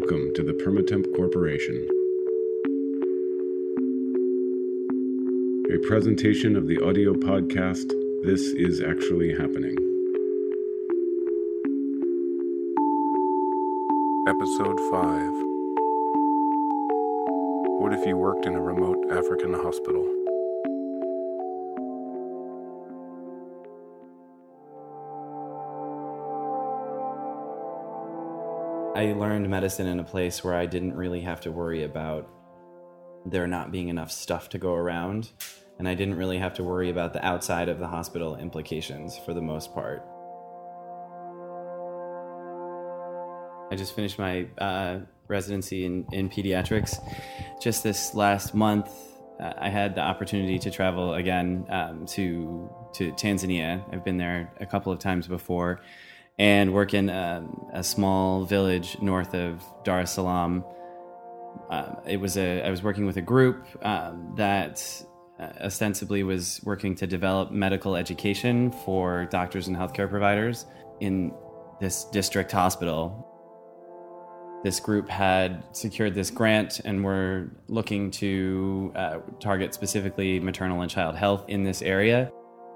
Welcome to the Permatemp Corporation. A presentation of the audio podcast, This Is Actually Happening. Episode 5. What if you worked in a remote African hospital? I learned medicine in a place where I didn't really have to worry about there not being enough stuff to go around, and I didn't really have to worry about the outside of the hospital implications for the most part. I just finished my residency in pediatrics. Just this last month, I had the opportunity to travel again to Tanzania. I've been there a couple of times before, and work in a small village north of Dar es Salaam. I was working with a group that ostensibly was working to develop medical education for doctors and healthcare providers in this district hospital. This group had secured this grant and were looking to target specifically maternal and child health in this area.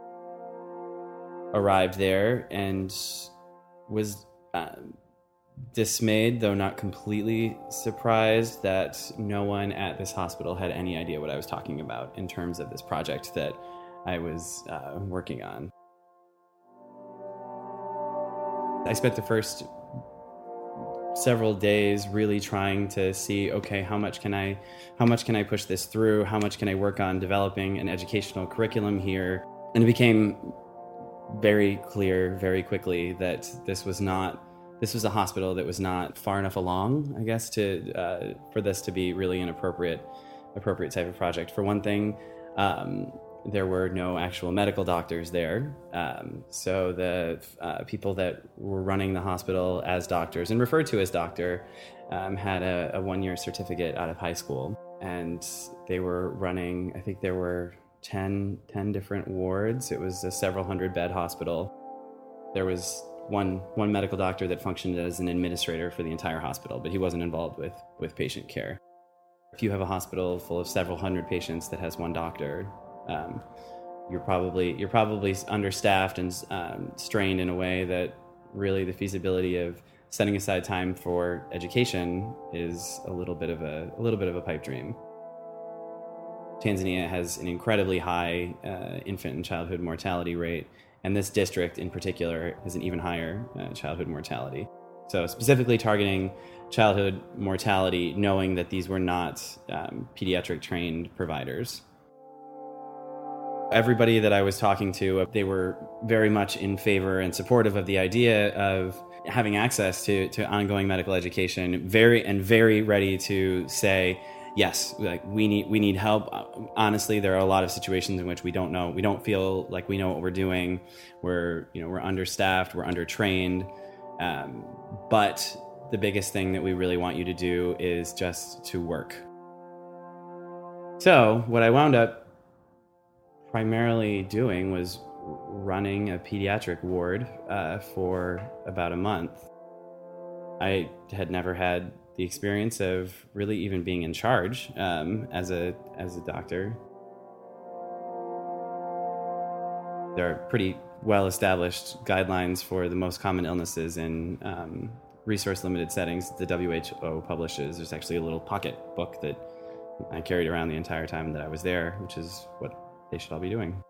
Arrived there and was dismayed, though not completely surprised, that no one at this hospital had any idea what I was talking about in terms of this project that I was working on. I spent the first several days really trying to see, okay, how much can I push this through? How much can I work on developing an educational curriculum here? And it became very clear very quickly that this was a hospital that was not far enough along, I guess, to for this to be really an appropriate type of project. For one thing, there were no actual medical doctors there, so the people that were running the hospital as doctors and referred to as doctor had a one-year certificate out of high school, and they were running, I think there were 10 different wards. It was a several hundred bed hospital. There was one medical doctor that functioned as an administrator for the entire hospital, but he wasn't involved with patient care. If you have a hospital full of several hundred patients that has one doctor, you're probably understaffed and strained in a way that really the feasibility of setting aside time for education is a little bit of a pipe dream. Tanzania has an incredibly high infant and childhood mortality rate, and this district in particular has an even higher childhood mortality. So specifically targeting childhood mortality, knowing that these were not pediatric trained providers. Everybody that I was talking to, they were very much in favor and supportive of the idea of having access to ongoing medical education, very ready to say, yes, like we need help. Honestly, there are a lot of situations in which we don't feel like we know what we're doing. We're understaffed, we're undertrained. But the biggest thing that we really want you to do is just to work. So what I wound up primarily doing was running a pediatric ward for about a month. I had never had the experience of really even being in charge as a doctor. There are pretty well-established guidelines for the most common illnesses in resource-limited settings the WHO publishes. There's actually a little pocket book that I carried around the entire time that I was there, which is what they should all be doing.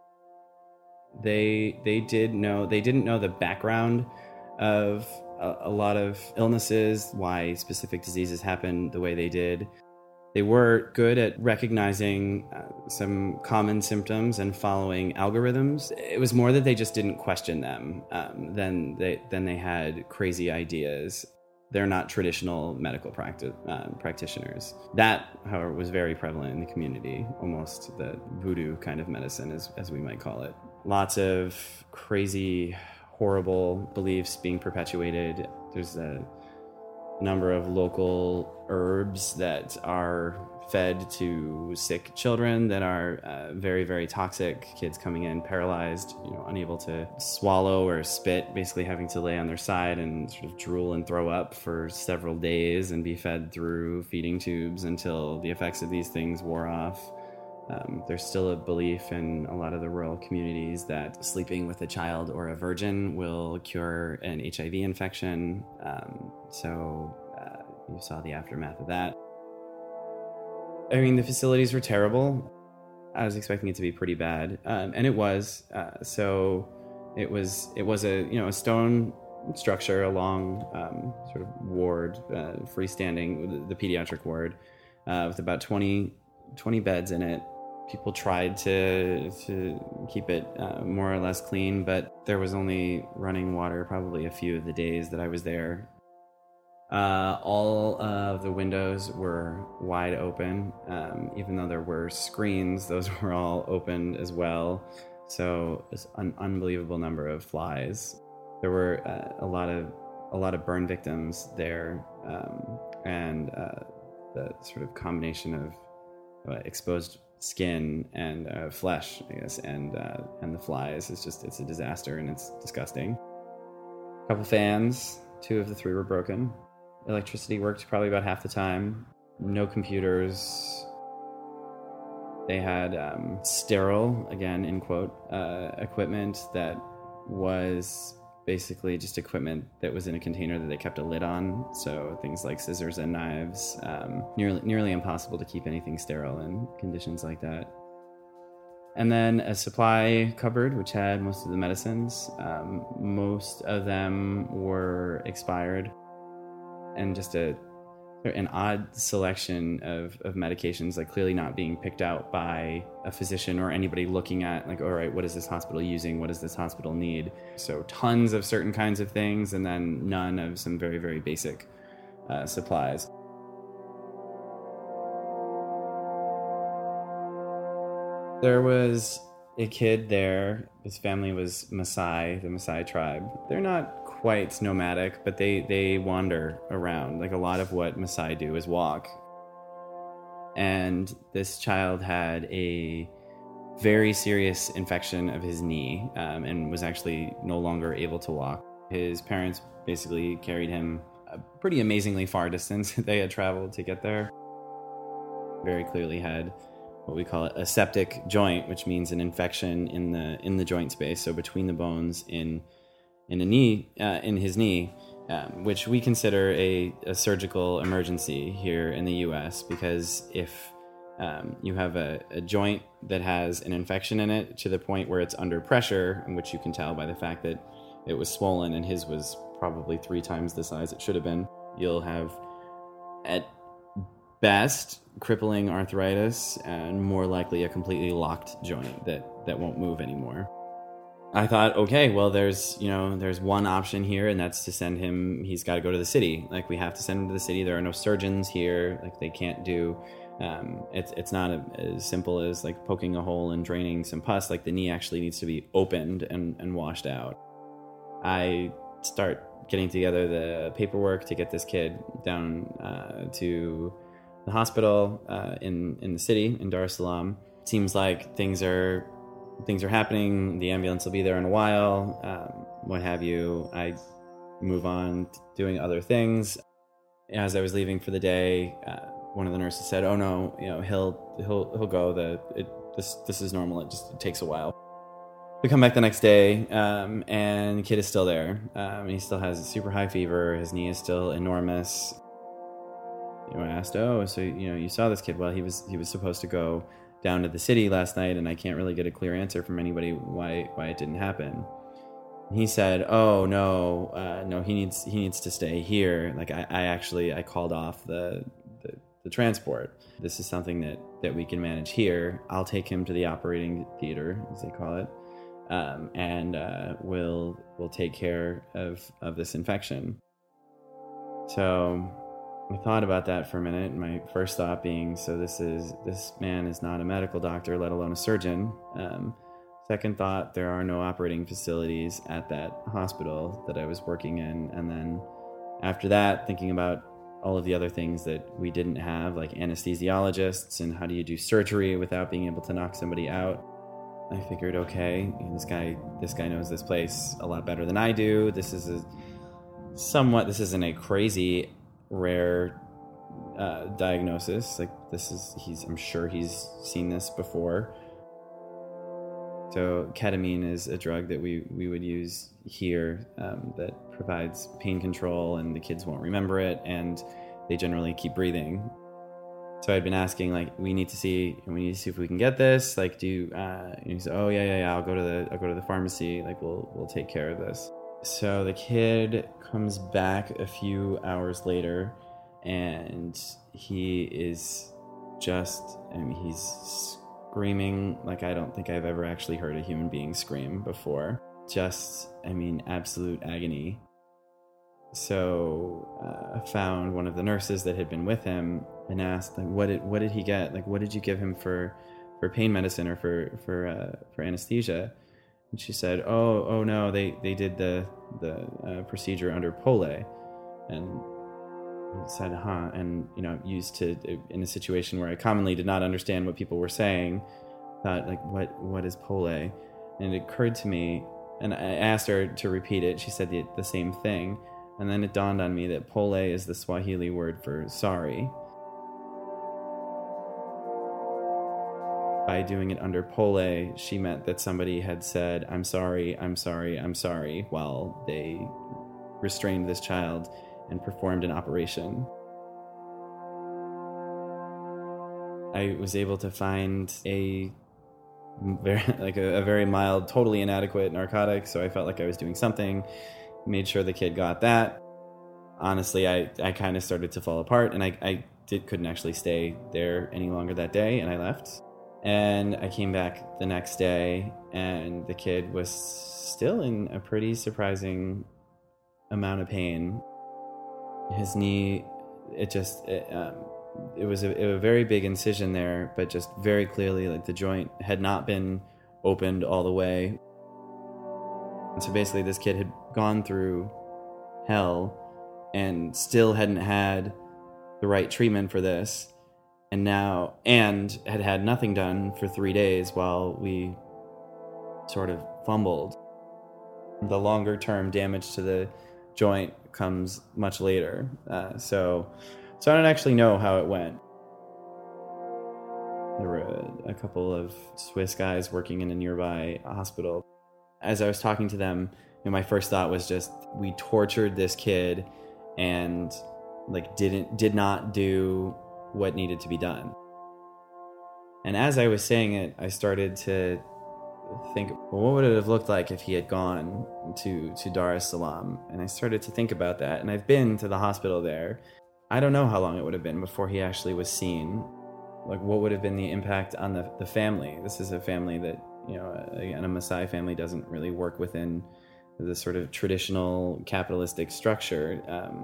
They didn't know the background of a lot of illnesses, why specific diseases happen the way they did. They were good at recognizing some common symptoms and following algorithms. It was more that they just didn't question them than they had crazy ideas. They're not traditional medical practitioners. That, however, was very prevalent in the community, almost the voodoo kind of medicine, as we might call it. Lots of crazy, horrible beliefs being perpetuated. There's a number of local herbs that are fed to sick children that are very, very toxic. Kids coming in paralyzed, unable to swallow or spit, basically having to lay on their side and sort of drool and throw up for several days and be fed through feeding tubes until the effects of these things wore off. There's still a belief in a lot of the rural communities that sleeping with a child or a virgin will cure an HIV infection. So you saw the aftermath of that. I mean, the facilities were terrible. I was expecting it to be pretty bad, and it was. So it was a stone structure, a long sort of ward, freestanding, the pediatric ward, with about 20 beds in it. People tried to keep it more or less clean, but there was only running water probably a few of the days that I was there. All of the windows were wide open, even though there were screens, those were all open as well. So it's an unbelievable number of flies. There were a lot of burn victims there, and the sort of combination of exposed skin and flesh, I guess, and the flies it's a disaster, and it's disgusting. A couple fans, 2 of the 3 were broken. Electricity worked probably about half the time. No computers. They had sterile, again in quote, equipment that was basically just equipment that was in a container that they kept a lid on. So things like scissors and knives, nearly impossible to keep anything sterile in conditions like that. And then a supply cupboard, which had most of the medicines. Most of them were expired. And just an odd selection of medications, like clearly not being picked out by a physician or anybody looking at, like, all right, what is this hospital using? What does this hospital need? So tons of certain kinds of things, and then none of some very, very basic supplies. There was a kid there. His family was Maasai, the Maasai tribe. They're not quite nomadic, but they wander around. Like, a lot of what Maasai do is walk. And this child had a very serious infection of his knee, and was actually no longer able to walk. His parents basically carried him a pretty amazingly far distance they had traveled to get there. Very clearly had what we call a septic joint, which means an infection in the joint space, so between the bones in his knee, which we consider a surgical emergency here in the U.S. because if you have a joint that has an infection in it to the point where it's under pressure, which you can tell by the fact that it was swollen and his was probably 3 times the size it should have been, you'll have at best crippling arthritis and more likely a completely locked joint that won't move anymore. I thought, okay, well, there's one option here, and that's to send him. He's got to go to the city. Like, we have to send him to the city. There are no surgeons here. Like, they can't do. It's not as simple as like poking a hole and draining some pus. Like, the knee actually needs to be opened and washed out. I start getting together the paperwork to get this kid down to the hospital in the city in Dar es Salaam. Seems like things are happening. The ambulance will be there in a while, what have you. I move on to doing other things. As I was leaving for the day, one of the nurses said, "Oh no, he'll go. This is normal. It takes a while." We come back the next day, and the kid is still there. He still has a super high fever. His knee is still enormous. I asked, "Oh, so you saw this kid?" Well, he was supposed to go down to the city last night, and I can't really get a clear answer from anybody why it didn't happen. He said, "Oh no, he needs to stay here. Like, I called off the transport. This is something that we can manage here. I'll take him to the operating theater, as they call it, and we'll take care of this infection." So I thought about that for a minute, and my first thought being, so this man is not a medical doctor, let alone a surgeon. Second thought, there are no operating facilities at that hospital that I was working in. And then after that, thinking about all of the other things that we didn't have, like anesthesiologists, and how do you do surgery without being able to knock somebody out. I figured, okay, this guy knows this place a lot better than I do. This isn't a crazy rare diagnosis. Like I'm sure he's seen this before. So ketamine is a drug that we would use here that provides pain control, and the kids won't remember it, and they generally keep breathing. So I'd been asking, like, we need to see if we can get this. Like, he said, oh yeah, I'll go to the pharmacy. Like, we'll take care of this. So the kid comes back a few hours later, and he is he's screaming like I don't think I've ever actually heard a human being scream before. Absolute agony. So I found one of the nurses that had been with him and asked, like, what did he get? Like, what did you give him for pain medicine or for anesthesia? And she said, oh no, they did the procedure under Pole. And I said, and used to, in a situation where I commonly did not understand what people were saying, thought, like, what is Pole? And it occurred to me, and I asked her to repeat it. She said the same thing, and then it dawned on me that Pole is the Swahili word for sorry. By doing it under Pole, she meant that somebody had said, I'm sorry, while they restrained this child and performed an operation. I was able to find a very mild, totally inadequate narcotic, so I felt like I was doing something. Made sure the kid got that. Honestly, I kind of started to fall apart, and I couldn't actually stay there any longer that day, and I left. And I came back the next day, and the kid was still in a pretty surprising amount of pain. His knee, it was a very big incision there, but just very clearly, like, the joint had not been opened all the way. And so basically this kid had gone through hell and still hadn't had the right treatment for this, and had nothing done for 3 days while we sort of fumbled. The longer term damage to the joint comes much later. So I don't actually know how it went. There were a couple of Swiss guys working in a nearby hospital. As I was talking to them, my first thought was just, we tortured this kid and did not do what needed to be done. And as I was saying it, I started to think, well, what would it have looked like if he had gone to Dar es Salaam? And I started to think about that, and I've been to the hospital there. I don't know how long it would have been before he actually was seen. Like, what would have been the impact on the family? This is a family that, again, a Maasai family doesn't really work within the sort of traditional capitalistic structure.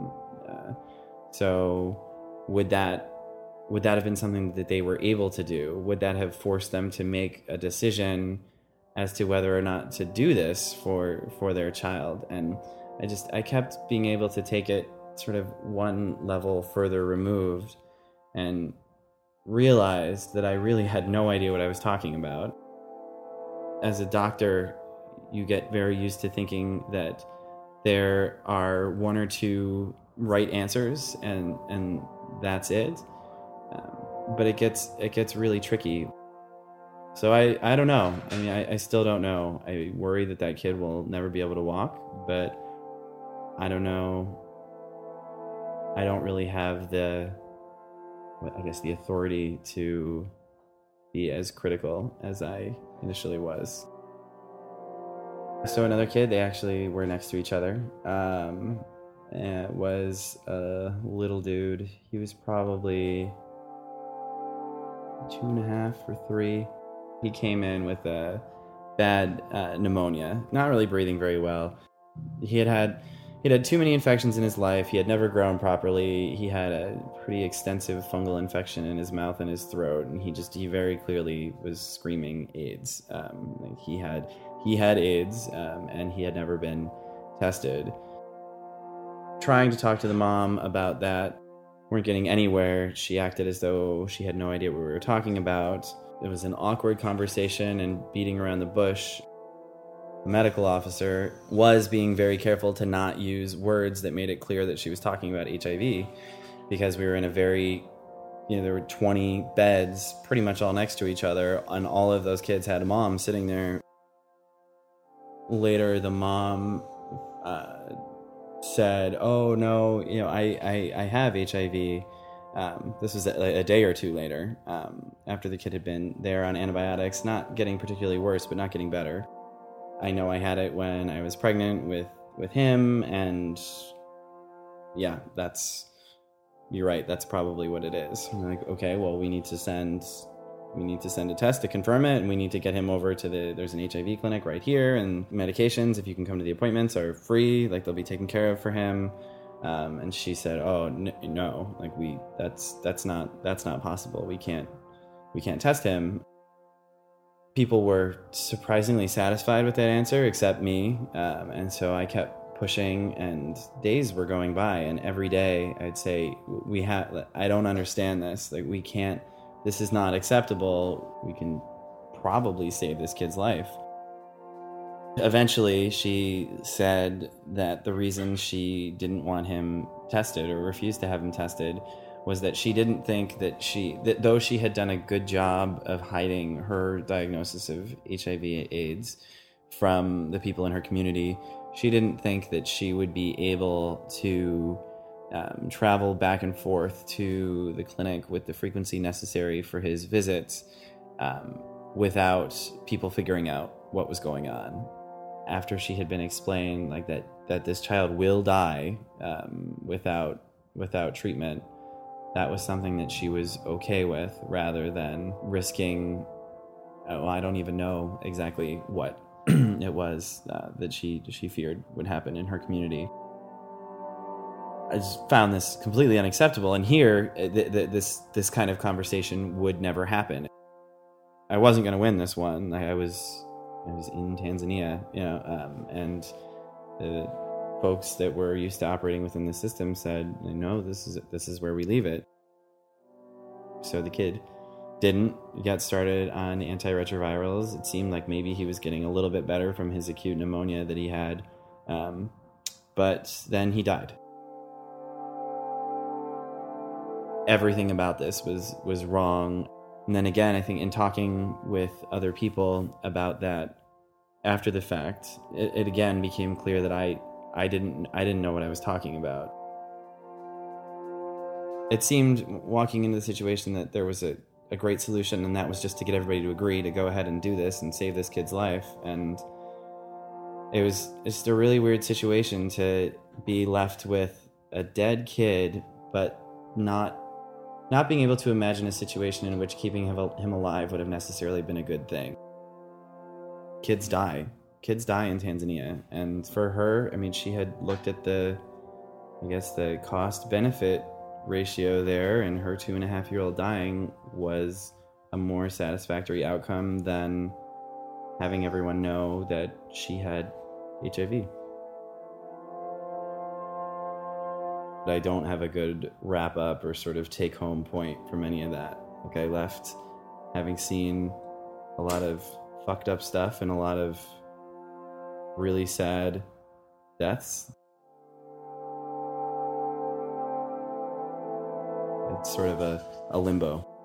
So would that have been something that they were able to do? Would that have forced them to make a decision as to whether or not to do this for their child? And I kept being able to take it sort of one level further removed and realized that I really had no idea what I was talking about. As a doctor, you get very used to thinking that there are one or two right answers and that's it. But it gets really tricky. So I don't know. I still don't know. I worry that kid will never be able to walk, but I don't know. I don't really have the authority to be as critical as I initially was. So another kid, they actually were next to each other. It was a little dude. He was probably 2.5 or 3. He came in with a bad pneumonia, not really breathing very well. He'd had too many infections in his life. He had never grown properly. He had a pretty extensive fungal infection in his mouth and his throat, and he very clearly was screaming AIDS. He had AIDS, and he had never been tested. Trying to talk to the mom about that, weren't getting anywhere. She acted as though she had no idea what we were talking about. It was an awkward conversation and beating around the bush. The medical officer was being very careful to not use words that made it clear that she was talking about HIV, because we were in a very, there were 20 beds pretty much all next to each other, and all of those kids had a mom sitting there. Later, the mom said, "Oh no, I have HIV." This was a day or two later, after the kid had been there on antibiotics, not getting particularly worse, but not getting better. I know I had it when I was pregnant with him, and yeah, you're right, that's probably what it is. I'm like, okay, well, we need to send a test to confirm it, and we need to get him over to there's an HIV clinic right here, and medications, if you can come to the appointments, are free, like they'll be taken care of for him. And she said, "Oh no, like that's not possible. We can't test him." People were surprisingly satisfied with that answer, except me, and so I kept pushing, and days were going by, and every day I'd say, I don't understand this. Like, we can't. This is not acceptable. We can probably save this kid's life. Eventually, she said that the reason she didn't want him tested, or refused to have him tested, was that she didn't think that though she had done a good job of hiding her diagnosis of HIV/AIDS from the people in her community, she didn't think that she would be able to travel back and forth to the clinic with the frequency necessary for his visits without people figuring out what was going on. After she had been explained like that this child will die without treatment, that was something that she was okay with, rather than risking, I don't even know exactly what it was that she feared would happen in her community. I just found this completely unacceptable, and here this kind of conversation would never happen. I wasn't going to win this one. I was in Tanzania, and the folks that were used to operating within the system said, "No, this is where we leave it." So the kid didn't get started on antiretrovirals. It seemed like maybe he was getting a little bit better from his acute pneumonia that he had, but then he died. Everything about this was wrong. And then again, I think in talking with other people about that after the fact, it again became clear that I didn't know what I was talking about. It seemed, walking into the situation, that there was a great solution, and that was just to get everybody to agree to go ahead and do this and save this kid's life. And it's just a really weird situation to be left with a dead kid, but not being able to imagine a situation in which keeping him alive would have necessarily been a good thing. Kids die in Tanzania. And for her, I mean, she had looked at the cost-benefit ratio there, and her 2.5-year-old dying was a more satisfactory outcome than having everyone know that she had HIV. I don't have a good wrap up or sort of take home point from any of that. Like, I left having seen a lot of fucked up stuff and a lot of really sad deaths. It's sort of a limbo.